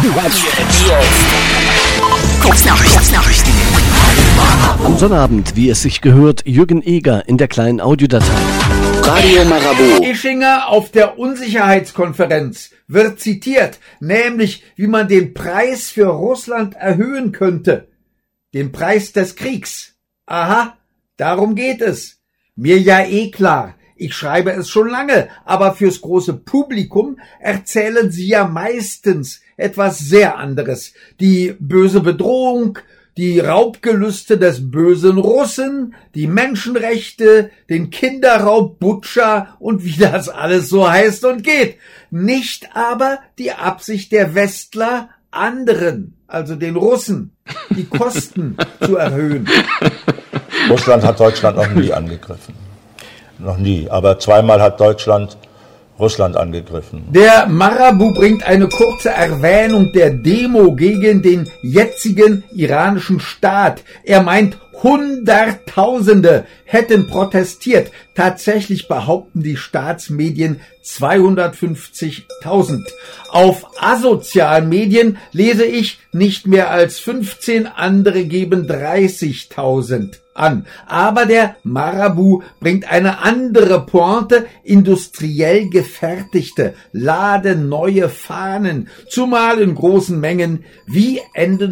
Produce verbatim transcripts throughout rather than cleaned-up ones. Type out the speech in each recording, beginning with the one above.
Kurznachrichten. Am Sonnabend, wie es sich gehört, Jürgen Eger in der kleinen Audiodatei. Radio Marabout. Ischinger auf der Unsicherheitskonferenz wird zitiert, nämlich wie man den Preis für Russland erhöhen könnte. Den Preis des Kriegs. Aha, darum geht es. Mir ja eh klar. Ich schreibe es schon lange, aber fürs große Publikum erzählen sie ja meistens etwas sehr anderes. Die böse Bedrohung, die Raubgelüste des bösen Russen, die Menschenrechte, den Kinderraub Butscha und wie das alles so heißt und geht. Nicht aber die Absicht der Westler, anderen, also den Russen, die Kosten zu erhöhen. Russland hat Deutschland noch nie angegriffen. Noch nie. Aber zweimal hat Deutschland Russland angegriffen. Der Marabout bringt eine kurze Erwähnung der Demo gegen den jetzigen iranischen Staat. Er meint, Hunderttausende hätten protestiert. Tatsächlich behaupten die Staatsmedien zweihundertfünfzigtausend. Auf asozialen Medien lese ich, nicht mehr als fünfzehn, andere geben dreißigtausend an. Aber der Marabout bringt eine andere Pointe, industriell gefertigte, ladeneue Fahnen, zumal in großen Mengen, wie Ende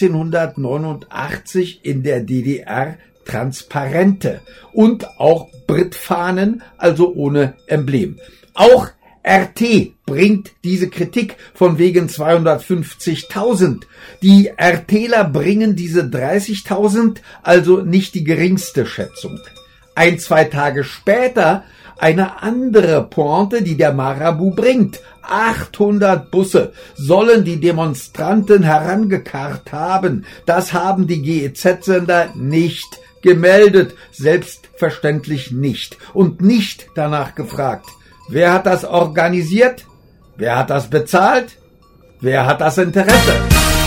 neunzehnhundertneunundachtzig in der D D R Transparente und auch Britfahnen, also ohne Emblem. Auch R T bringt diese Kritik von wegen zweihundertfünfzigtausend. Die RTler bringen diese dreißigtausend, also nicht die geringste Schätzung. Ein, zwei Tage später eine andere Pointe, die der Marabout bringt. achthundert Busse sollen die Demonstranten herangekarrt haben. Das haben die G E Z-Sender nicht gemeldet, selbstverständlich nicht. Und nicht danach gefragt. Wer hat das organisiert? Wer hat das bezahlt? Wer hat das Interesse?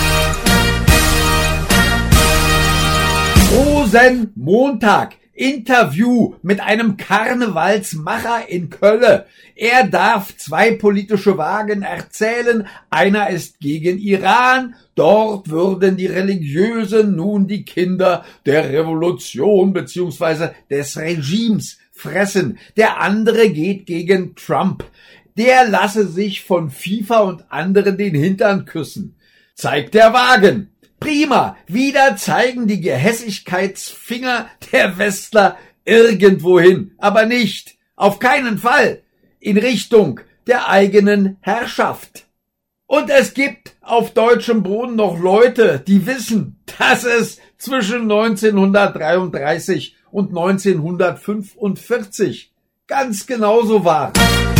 Rosenmontag. Interview mit einem Karnevalsmacher in Köln. Er darf zwei politische Wagen erzählen. Einer ist gegen Iran. Dort würden die Religiösen nun die Kinder der Revolution bzw. des Regimes fressen. Der andere geht gegen Trump. Der lasse sich von FIFA und anderen den Hintern küssen. Zeigt der Wagen. Prima, wieder zeigen die Gehässigkeitsfinger der Westler irgendwohin, aber nicht, auf keinen Fall, in Richtung der eigenen Herrschaft. Und es gibt auf deutschem Boden noch Leute, die wissen, dass es zwischen neunzehnhundertdreiunddreißig und neunzehnhundertfünfundvierzig ganz genauso war.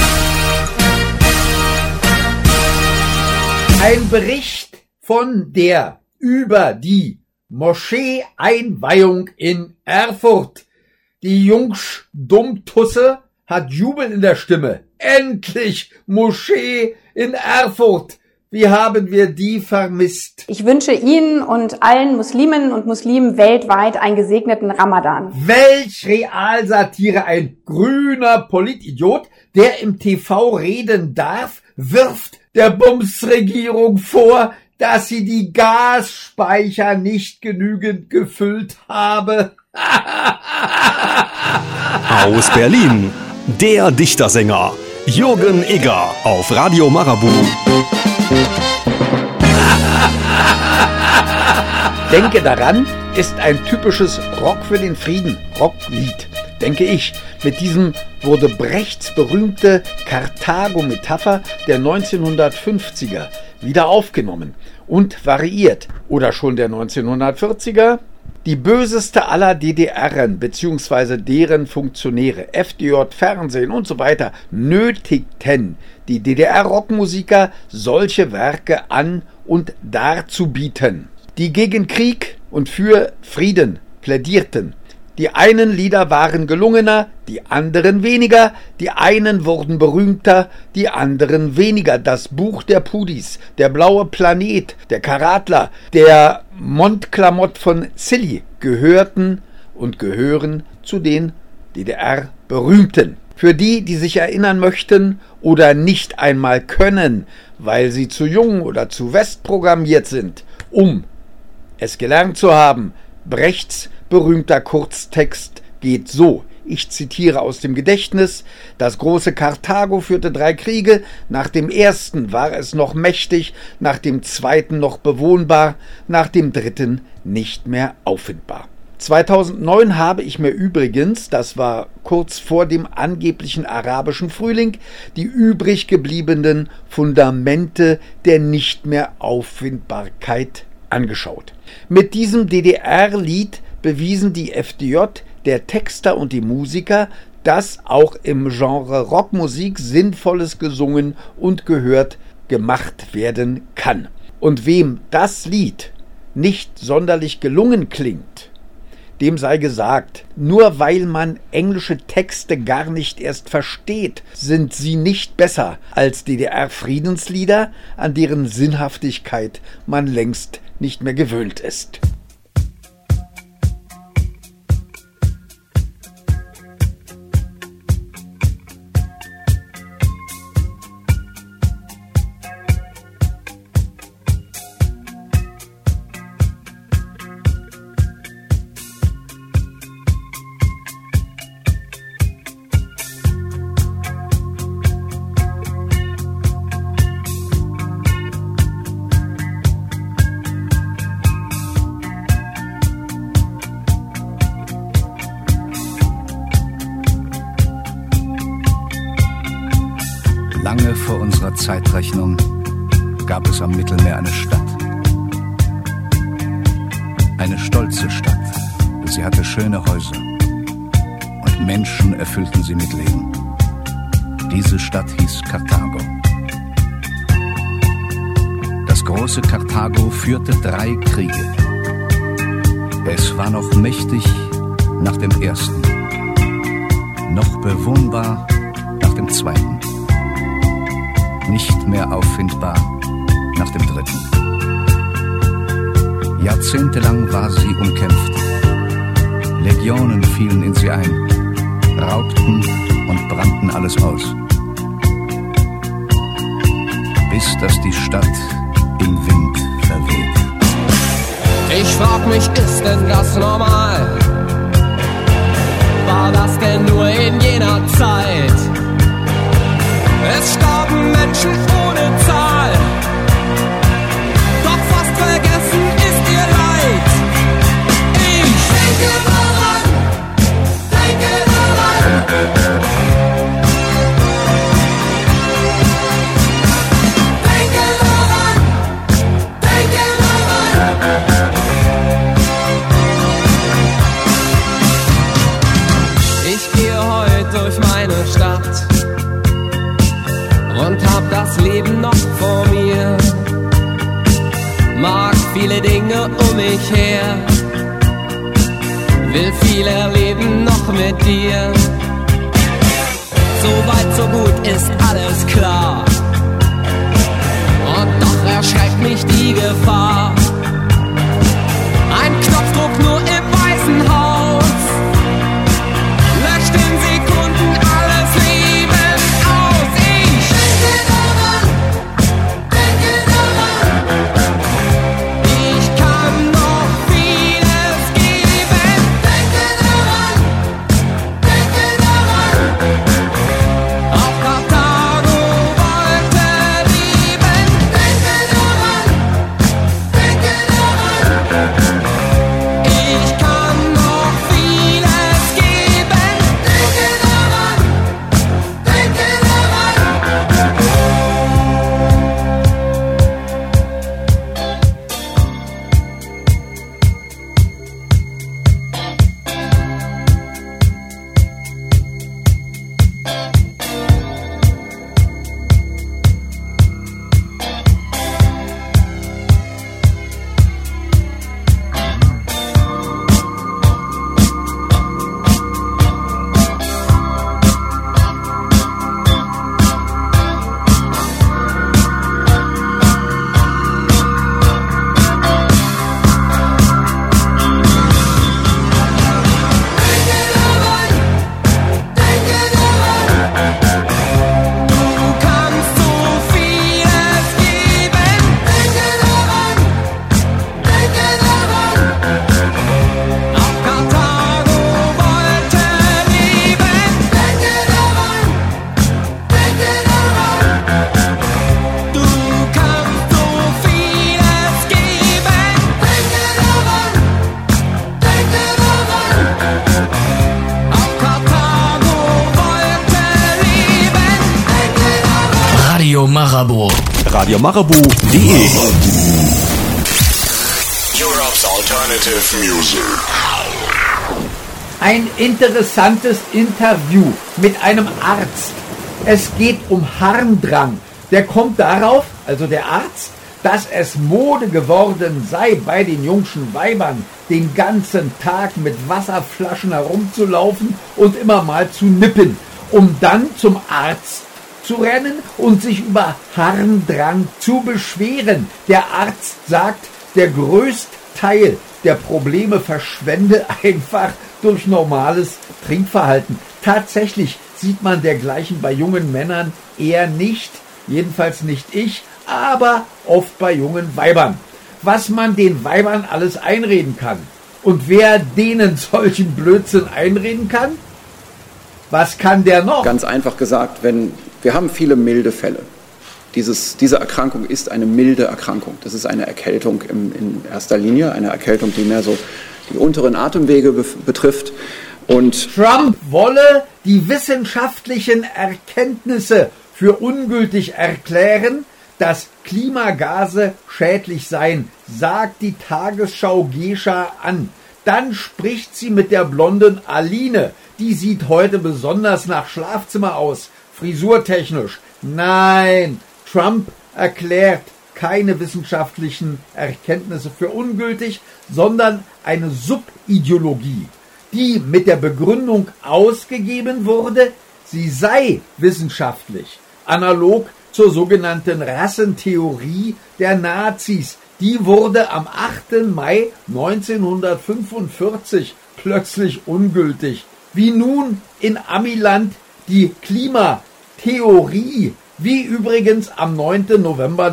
Ein Bericht von der über die Moschee-Einweihung in Erfurt. Die Jungsch-Dummtusse hat Jubel in der Stimme. Endlich Moschee in Erfurt. Wie haben wir die vermisst? Ich wünsche Ihnen und allen Musliminnen und Muslimen weltweit einen gesegneten Ramadan. Welch Realsatire, ein grüner Politidiot, der im T V reden darf, wirft der Bumsregierung vor, dass sie die Gasspeicher nicht genügend gefüllt habe. Aus Berlin, der Dichtersänger Jürgen Eger auf Radio Marabout. Denke daran ist ein typisches Rock für den Frieden Rocklied, denke ich. Mit diesem wurde Brechts berühmte Karthago-Metapher der neunzehnhundertfünfziger wieder aufgenommen und variiert. Oder schon der neunzehnhundertvierziger. Die böseste aller D D R'en bzw. deren Funktionäre, F D J, Fernsehen und so weiter, nötigten die D D R-Rockmusiker, solche Werke an und darzubieten, die gegen Krieg und für Frieden plädierten. Die einen Lieder waren gelungener, die anderen weniger, die einen wurden berühmter, die anderen weniger. Das Buch der Pudis, der blaue Planet, der Karatler, der Mondklamott von Silly gehörten und gehören zu den D D R-Berühmten. Für die, die sich erinnern möchten oder nicht einmal können, weil sie zu jung oder zu westprogrammiert sind, um es gelernt zu haben, Brechts berühmter Kurztext geht so. Ich zitiere aus dem Gedächtnis: Das große Karthago führte drei Kriege, nach dem ersten war es noch mächtig, nach dem zweiten noch bewohnbar, nach dem dritten nicht mehr auffindbar. zweitausendneun habe ich mir übrigens, das war kurz vor dem angeblichen arabischen Frühling, die übrig gebliebenen Fundamente der nicht mehr Auffindbarkeit angeschaut. Mit diesem D D R-Lied bewiesen die F D J, der Texter und die Musiker, dass auch im Genre Rockmusik Sinnvolles gesungen und gehört gemacht werden kann. Und wem das Lied nicht sonderlich gelungen klingt, dem sei gesagt, nur weil man englische Texte gar nicht erst versteht, sind sie nicht besser als D D R-Friedenslieder, an deren Sinnhaftigkeit man längst nicht mehr gewöhnt ist. Lange vor unserer Zeitrechnung gab es am Mittelmeer eine Stadt. Eine stolze Stadt. Sie hatte schöne Häuser und Menschen erfüllten sie mit Leben. Diese Stadt hieß Karthago. Das große Karthago führte drei Kriege. Es war noch mächtig nach dem ersten, noch bewohnbar nach dem zweiten, nicht mehr auffindbar nach dem dritten. Jahrzehntelang war sie umkämpft. Legionen fielen in sie ein, raubten und brannten alles aus. Bis dass die Stadt im Wind verweht. Ich frag mich, ist denn das normal? War das denn nur in jener Zeit? Es starben Menschen ohne Zahl, doch fast vergessen ist ihr Leid. Ich denke daran, denke daran. Denke daran, denke daran. Ich gehe heute durch meine Stadt und hab das Leben noch vor mir. Mag viele Dinge um mich her, will viel erleben noch mit dir. So weit, so gut ist alles klar, und doch erschreckt mich die Gefahr. Ein Knopfdruck nur im Weißen Haus löscht in Sekunden alles Leben aus. Ich denke daran, denke daran. Ich kann noch vieles geben. Denke daran, denke daran. Auch Karthago wollte lieben. Denke daran, Marabout. Radio Marabout punkt de Europe's Alternative Music. Ein interessantes Interview mit einem Arzt. Es geht um Harndrang. Der kommt darauf, also der Arzt, dass es Mode geworden sei, bei den jungschen Weibern den ganzen Tag mit Wasserflaschen herumzulaufen und immer mal zu nippen, um dann zum Arzt zu rennen und sich über Harndrang zu beschweren. Der Arzt sagt, der größte Teil der Probleme verschwende einfach durch normales Trinkverhalten. Tatsächlich sieht man dergleichen bei jungen Männern eher nicht, jedenfalls nicht ich, aber oft bei jungen Weibern. Was man den Weibern alles einreden kann und wer denen solchen Blödsinn einreden kann, was kann der noch? Ganz einfach gesagt, wenn wir haben viele milde Fälle. Dieses, diese Erkrankung ist eine milde Erkrankung. Das ist eine Erkältung im, in erster Linie, eine Erkältung, die mehr so die unteren Atemwege be- betrifft. Und Trump wolle die wissenschaftlichen Erkenntnisse für ungültig erklären, dass Klimagase schädlich seien, sagt die Tagesschau Gescha an. Dann spricht sie mit der blonden Aline. Die sieht heute besonders nach Schlafzimmer aus, frisurtechnisch. Nein, Trump erklärt keine wissenschaftlichen Erkenntnisse für ungültig, sondern eine Subideologie, die mit der Begründung ausgegeben wurde, sie sei wissenschaftlich, analog zur sogenannten Rassentheorie der Nazis. Die wurde am achten Mai neunzehnhundertfünfundvierzig plötzlich ungültig. Wie nun in Amiland die Klimatheorie, wie übrigens am neunten November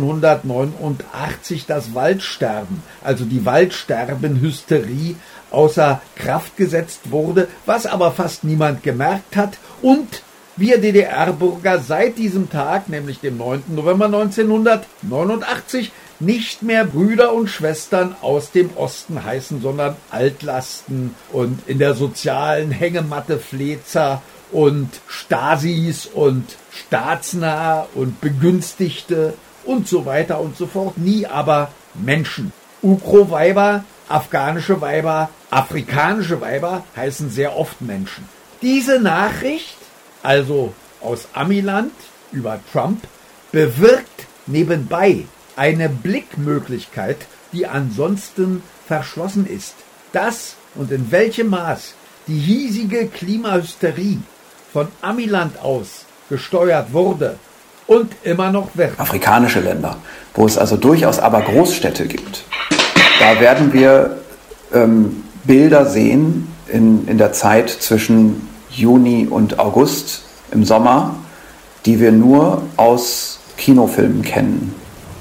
neunzehnhundertneunundachtzig das Waldsterben, also die Waldsterbenhysterie, außer Kraft gesetzt wurde, was aber fast niemand gemerkt hat und wir D D R-Bürger seit diesem Tag, nämlich dem neunten November neunzehnhundertneunundachtzig, nicht mehr Brüder und Schwestern aus dem Osten heißen, sondern Altlasten und in der sozialen Hängematte Flezer und Stasis und staatsnah und Begünstigte und so weiter und so fort. Nie aber Menschen. Ukro-Weiber, afghanische Weiber, afrikanische Weiber heißen sehr oft Menschen. Diese Nachricht, also aus Amiland über Trump, bewirkt nebenbei eine Blickmöglichkeit, die ansonsten verschlossen ist. Das und in welchem Maß die hiesige Klimahysterie von Amiland aus gesteuert wurde und immer noch wird. afrikanische Länder, wo es also durchaus aber Großstädte gibt, da werden wir ähm, Bilder sehen in, in der Zeit zwischen Juni und August im Sommer, die wir nur aus Kinofilmen kennen,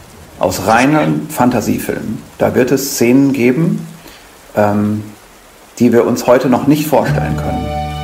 aus reinen Fantasiefilmen. Da wird es Szenen geben, ähm, die wir uns heute noch nicht vorstellen können.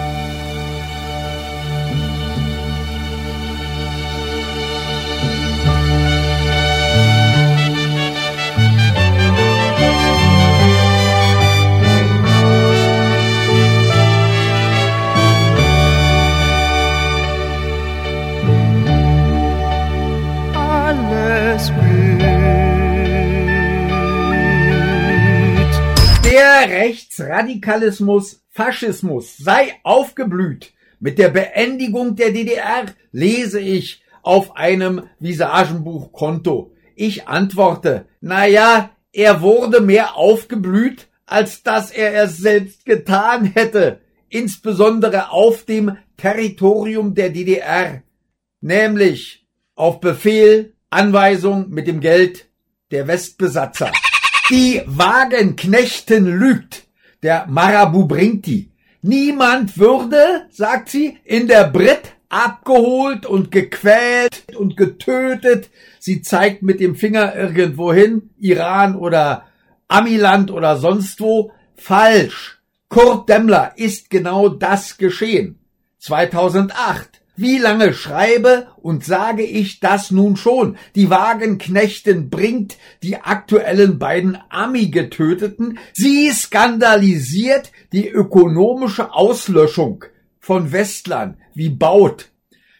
Der Rechtsradikalismus, Faschismus sei aufgeblüht. Mit der Beendigung der D D R, lese ich auf einem Visagenbuchkonto. Ich antworte, naja, er wurde mehr aufgeblüht, als dass er es selbst getan hätte, insbesondere auf dem Territorium der D D R, nämlich auf Befehl, Anweisung mit dem Geld der Westbesatzer. Die Wagenknechten lügt, der Marabout bringt die. Niemand würde, sagt sie, in der Brit abgeholt und gequält und getötet. Sie zeigt mit dem Finger irgendwohin, Iran oder Amiland oder sonst wo. Falsch. Kurt Demmler ist genau das geschehen. zweitausendacht. Wie lange schreibe und sage ich das nun schon? Die Wagenknechten bringt die aktuellen beiden Ami-Getöteten. Sie skandalisiert die ökonomische Auslöschung von Westlern wie Baut.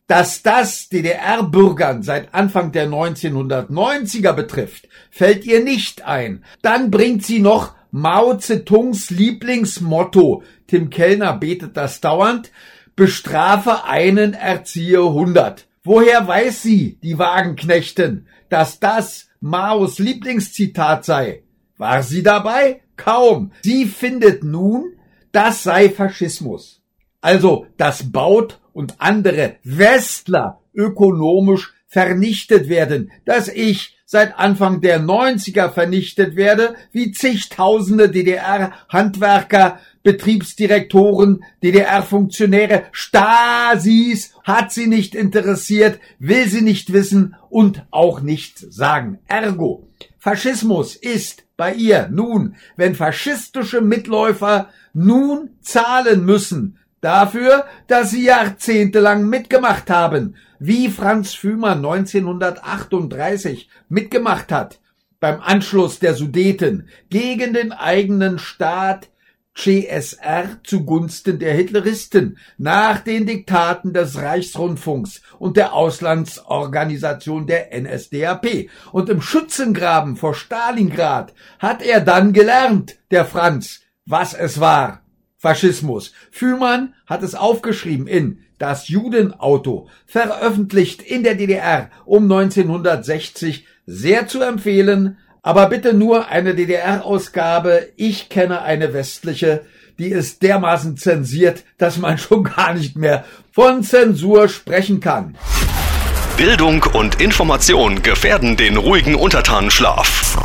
Dass das D D R-Bürgern seit Anfang der neunzehnhundertneunziger betrifft, fällt ihr nicht ein. Dann bringt sie noch Mao Zedongs Lieblingsmotto, Tim Kellner betet das dauernd, bestrafe einen, erziehe hundert. Woher weiß sie, die Wagenknechtin, dass das Maos Lieblingszitat sei? War sie dabei? Kaum. Sie findet nun, das sei Faschismus. Also, dass Baut und andere Westler ökonomisch vernichtet werden, dass ich seit Anfang der neunziger vernichtet werde, wie zigtausende D D R-Handwerker, Betriebsdirektoren, D D R-Funktionäre, Stasis, hat sie nicht interessiert, will sie nicht wissen und auch nicht sagen. Ergo, Faschismus ist bei ihr nun, wenn faschistische Mitläufer nun zahlen müssen, dafür, dass sie jahrzehntelang mitgemacht haben, wie Franz Fühmer neunzehnhundertachtunddreißig mitgemacht hat, beim Anschluss der Sudeten gegen den eigenen Staat C S R zugunsten der Hitleristen, nach den Diktaten des Reichsrundfunks und der Auslandsorganisation der N S D A P. Und im Schützengraben vor Stalingrad hat er dann gelernt, der Franz, was es war. Faschismus. Fühlmann hat es aufgeschrieben in Das Judenauto, veröffentlicht in der D D R um neunzehnhundertsechzig, sehr zu empfehlen, aber bitte nur eine D D R-Ausgabe. Ich kenne eine westliche, die ist dermaßen zensiert, dass man schon gar nicht mehr von Zensur sprechen kann. Bildung und Information gefährden den ruhigen Untertanenschlaf.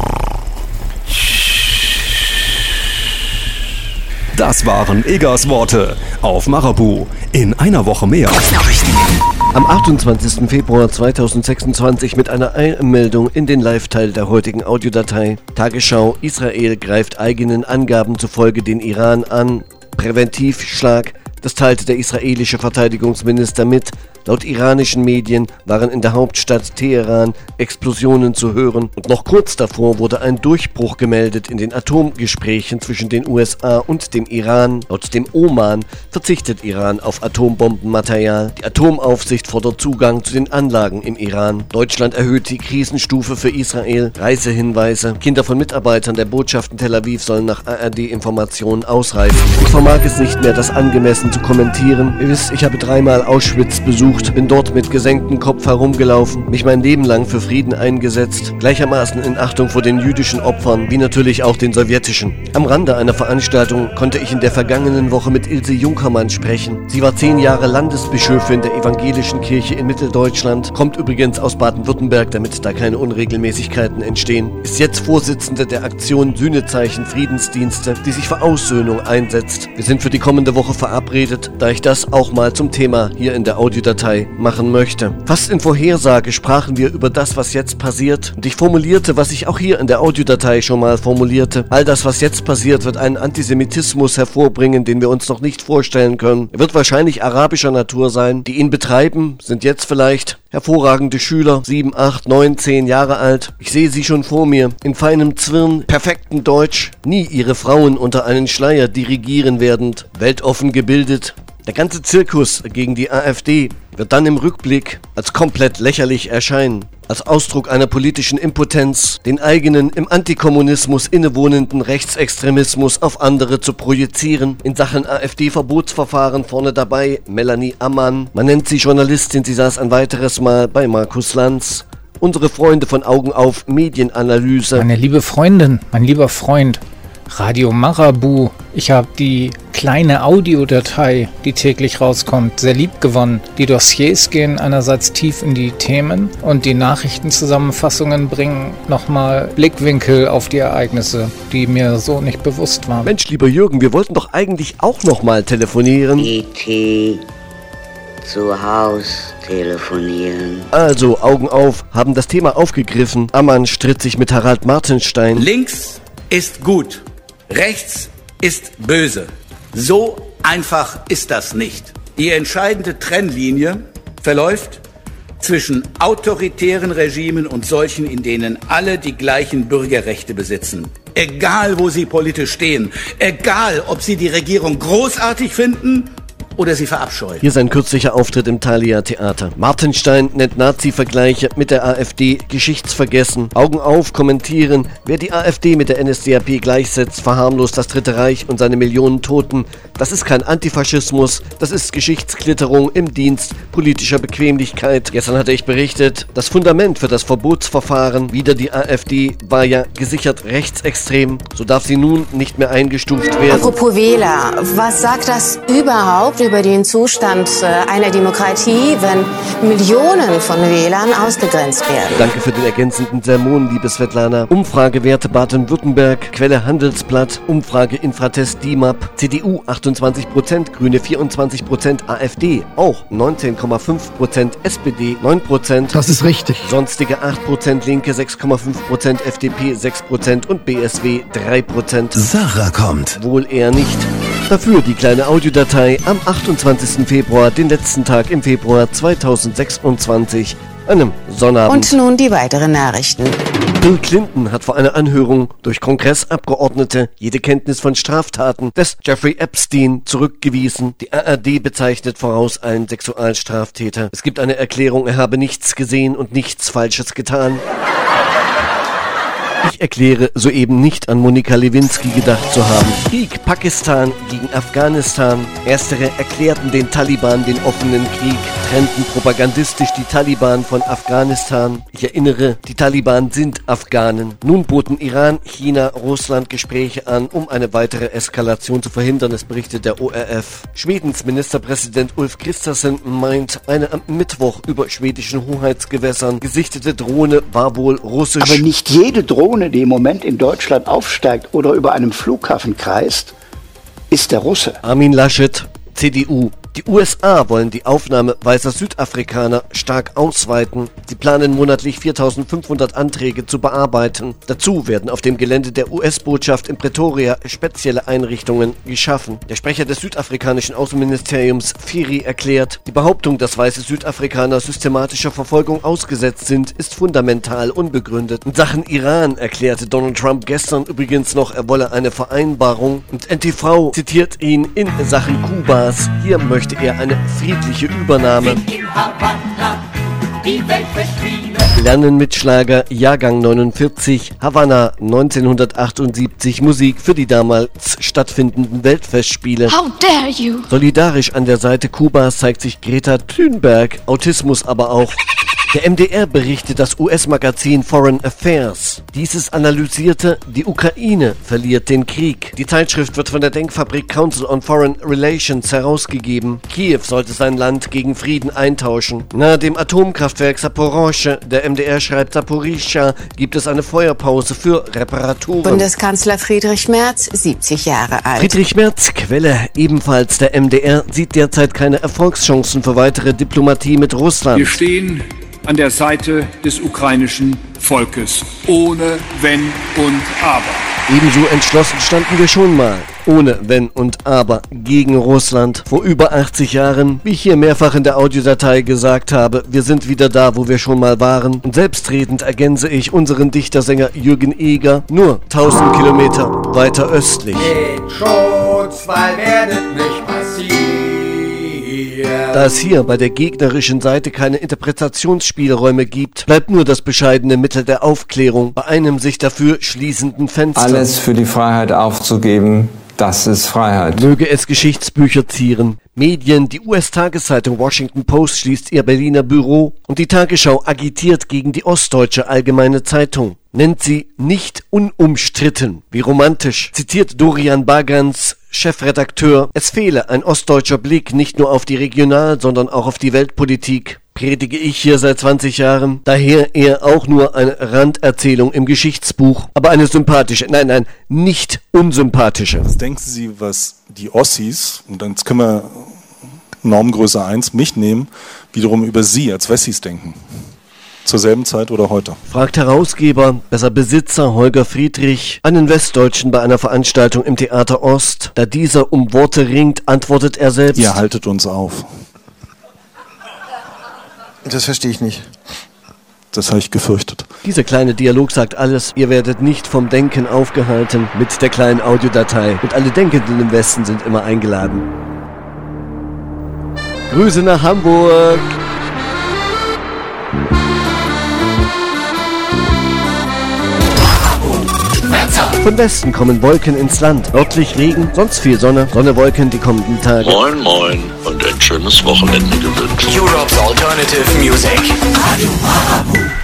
Das waren Eggers Worte auf Marabu. In einer Woche mehr. Am achtundzwanzigsten Februar zweitausendsechsundzwanzig mit einer Einmeldung in den Live-Teil der heutigen Audiodatei. Tagesschau: Israel greift eigenen Angaben zufolge den Iran an. Präventivschlag. Das teilte der israelische Verteidigungsminister mit. Laut iranischen Medien waren in der Hauptstadt Teheran Explosionen zu hören und noch kurz davor wurde ein Durchbruch gemeldet in den Atomgesprächen zwischen den U S A und dem Iran. Laut dem Oman verzichtet Iran auf Atombombenmaterial. Die Atomaufsicht fordert Zugang zu den Anlagen im Iran. Deutschland erhöht die Krisenstufe für Israel. Reisehinweise. Kinder von Mitarbeitern der Botschaften Tel Aviv sollen nach A R D-Informationen ausreisen. Ich vermag es nicht mehr, das angemessen zu kommentieren. Ihr wisst, ich habe dreimal Auschwitz besucht. Bin dort mit gesenktem Kopf herumgelaufen, mich mein Leben lang für Frieden eingesetzt, gleichermaßen in Achtung vor den jüdischen Opfern, wie natürlich auch den sowjetischen. Am Rande einer Veranstaltung konnte ich in der vergangenen Woche mit Ilse Junkermann sprechen. Sie war zehn Jahre Landesbischöfin der Evangelischen Kirche in Mitteldeutschland, kommt übrigens aus Baden-Württemberg, damit da keine Unregelmäßigkeiten entstehen, ist jetzt Vorsitzende der Aktion Sühnezeichen Friedensdienste, die sich für Aussöhnung einsetzt. Wir sind für die kommende Woche verabredet, da ich das auch mal zum Thema hier in der Audiodatei machen möchte. Fast in Vorhersage sprachen wir über das, was jetzt passiert, und ich formulierte, was ich auch hier in der Audiodatei schon mal formulierte. All das, was jetzt passiert, wird einen Antisemitismus hervorbringen, den wir uns noch nicht vorstellen können. Er wird wahrscheinlich arabischer Natur sein. Die ihn betreiben, sind jetzt vielleicht hervorragende Schüler, sieben, acht, neun, zehn Jahre alt. Ich sehe sie schon vor mir, in feinem Zwirn, perfekten Deutsch, nie ihre Frauen unter einen Schleier dirigieren werdend, weltoffen gebildet. Der ganze Zirkus gegen die AfD wird dann im Rückblick als komplett lächerlich erscheinen. Als Ausdruck einer politischen Impotenz, den eigenen im Antikommunismus innewohnenden Rechtsextremismus auf andere zu projizieren. In Sachen AfD-Verbotsverfahren vorne dabei Melanie Ammann. Man nennt sie Journalistin, sie saß ein weiteres Mal bei Markus Lanz. Unsere Freunde von Augen auf Medienanalyse. Meine liebe Freundin, mein lieber Freund, Radio Marabu. Ich habe die kleine Audiodatei, die täglich rauskommt, sehr lieb gewonnen. Die Dossiers gehen einerseits tief in die Themen und die Nachrichtenzusammenfassungen bringen nochmal Blickwinkel auf die Ereignisse, die mir so nicht bewusst waren. Mensch, lieber Jürgen, wir wollten doch eigentlich auch nochmal telefonieren. E T zu Haus telefonieren. Also, Augen auf, haben das Thema aufgegriffen. Ammann stritt sich mit Harald Martenstein. Links ist gut. Rechts ist böse. So einfach ist das nicht. Die entscheidende Trennlinie verläuft zwischen autoritären Regimen und solchen, in denen alle die gleichen Bürgerrechte besitzen. Egal, wo sie politisch stehen, egal, ob sie die Regierung großartig finden oder sie verabscheuen. Hier sein kürzlicher Auftritt im Thalia Theater. Martenstein nennt Nazi-Vergleiche mit der AfD geschichtsvergessen. Augen auf, kommentieren. Wer die AfD mit der N S D A P gleichsetzt, verharmlost das Dritte Reich und seine Millionen Toten. Das ist kein Antifaschismus, das ist Geschichtsklitterung im Dienst politischer Bequemlichkeit. Gestern hatte ich berichtet, das Fundament für das Verbotsverfahren wider die AfD war ja gesichert rechtsextrem. So darf sie nun nicht mehr eingestuft werden. Apropos Wähler, was sagt das überhaupt über den Zustand einer Demokratie, wenn Millionen von Wählern ausgegrenzt werden? Danke für den ergänzenden Sermon, liebe Svetlana. Umfragewerte Baden-Württemberg, Quelle Handelsblatt, Umfrage Infratest D I M A P, C D U achtundzwanzig Prozent, Grüne vierundzwanzig Prozent, AfD auch neunzehn Komma fünf Prozent, S P D neun Prozent. Das ist richtig. Sonstige acht Prozent, Linke sechs Komma fünf Prozent, F D P sechs Prozent und B S W drei Prozent. Sarah kommt. Wohl eher nicht. Dafür die kleine Audiodatei am achtundzwanzigsten Februar, den letzten Tag im Februar zweitausendsechsundzwanzig, einem Sonnabend. Und nun die weiteren Nachrichten. Bill Clinton hat vor einer Anhörung durch Kongressabgeordnete jede Kenntnis von Straftaten des Jeffrey Epstein zurückgewiesen. Die A R D bezeichnet voraus einen Sexualstraftäter. Es gibt eine Erklärung, er habe nichts gesehen und nichts Falsches getan. Ich erkläre, soeben nicht an Monika Lewinsky gedacht zu haben. Krieg Pakistan gegen Afghanistan. Erstere erklärten den Taliban den offenen Krieg, trennten propagandistisch die Taliban von Afghanistan. Ich erinnere, die Taliban sind Afghanen. Nun boten Iran, China, Russland Gespräche an, um eine weitere Eskalation zu verhindern, es berichtet der O R F. Schwedens Ministerpräsident Ulf Kristersson meint, eine am Mittwoch über schwedischen Hoheitsgewässern gesichtete Drohne war wohl russisch. Aber nicht jede Drohne, die im Moment in Deutschland aufsteigt oder über einem Flughafen kreist, ist der Russe. Armin Laschet, C D U. Die U S A wollen die Aufnahme weißer Südafrikaner stark ausweiten. Sie planen monatlich viertausendfünfhundert Anträge zu bearbeiten. Dazu werden auf dem Gelände der U S-Botschaft in Pretoria spezielle Einrichtungen geschaffen. Der Sprecher des südafrikanischen Außenministeriums, Phiri, erklärt, die Behauptung, dass weiße Südafrikaner systematischer Verfolgung ausgesetzt sind, ist fundamental unbegründet. In Sachen Iran erklärte Donald Trump gestern übrigens noch, er wolle eine Vereinbarung. Und N T V zitiert ihn in Sachen Kubas. Hier möchte er eine friedliche Übernahme. Lernen mit Schlager, Jahrgang neunundvierzig, Havanna neunzehnhundertachtundsiebzig, Musik für die damals stattfindenden Weltfestspiele. How dare you? Solidarisch an der Seite Kubas zeigt sich Greta Thunberg, Autismus aber auch. Der M D R berichtet das U S-Magazin Foreign Affairs. Dieses analysierte, die Ukraine verliert den Krieg. Die Zeitschrift wird von der Denkfabrik Council on Foreign Relations herausgegeben. Kiew sollte sein Land gegen Frieden eintauschen. Nahe dem Atomkraftwerk Saporoschschja, der M D R schreibt Saporischschja, gibt es eine Feuerpause für Reparaturen. Bundeskanzler Friedrich Merz, siebzig Jahre alt. Friedrich Merz, Quelle ebenfalls der M D R, sieht derzeit keine Erfolgschancen für weitere Diplomatie mit Russland. Wir stehen an der Seite des ukrainischen Volkes, ohne Wenn und Aber. Ebenso entschlossen standen wir schon mal, ohne Wenn und Aber, gegen Russland. Vor über achtzig Jahren, wie ich hier mehrfach in der Audiodatei gesagt habe, wir sind wieder da, wo wir schon mal waren. Und selbstredend ergänze ich unseren Dichtersänger Jürgen Eger, nur tausend Kilometer weiter östlich. Geht Schutz, weil werdet nicht passieren. Da es hier bei der gegnerischen Seite keine Interpretationsspielräume gibt, bleibt nur das bescheidene Mittel der Aufklärung bei einem sich dafür schließenden Fenster. Alles für die Freiheit aufzugeben, das ist Freiheit. Möge es Geschichtsbücher zieren. Medien, die U S-Tageszeitung Washington Post schließt ihr Berliner Büro und die Tagesschau agitiert gegen die Ostdeutsche Allgemeine Zeitung. Nennt sie nicht unumstritten. Wie romantisch, zitiert Dorian Bagans, Chefredakteur, es fehle ein ostdeutscher Blick nicht nur auf die Regional-, sondern auch auf die Weltpolitik. Predige ich hier seit zwanzig Jahren, daher eher auch nur eine Randerzählung im Geschichtsbuch, aber eine sympathische, nein, nein, nicht unsympathische. Was denken Sie, was die Ossis, und dann können wir Normgröße eins, mich nehmen, wiederum über Sie als Wessis denken? Zur selben Zeit oder heute? Fragt Herausgeber, besser Besitzer Holger Friedrich, einen Westdeutschen bei einer Veranstaltung im Theater Ost. Da dieser um Worte ringt, antwortet er selbst: Ihr haltet uns auf. Das verstehe ich nicht. Das habe ich gefürchtet. Dieser kleine Dialog sagt alles. Ihr werdet nicht vom Denken aufgehalten mit der kleinen Audiodatei. Und alle Denkenden im Westen sind immer eingeladen. Grüße nach Hamburg. Von Westen kommen Wolken ins Land. Örtlich Regen, sonst viel Sonne. Sonne, Wolken die kommenden Tage. Moin, moin und ein schönes Wochenende gewünscht. Europe's Alternative Music. Radio Marabu.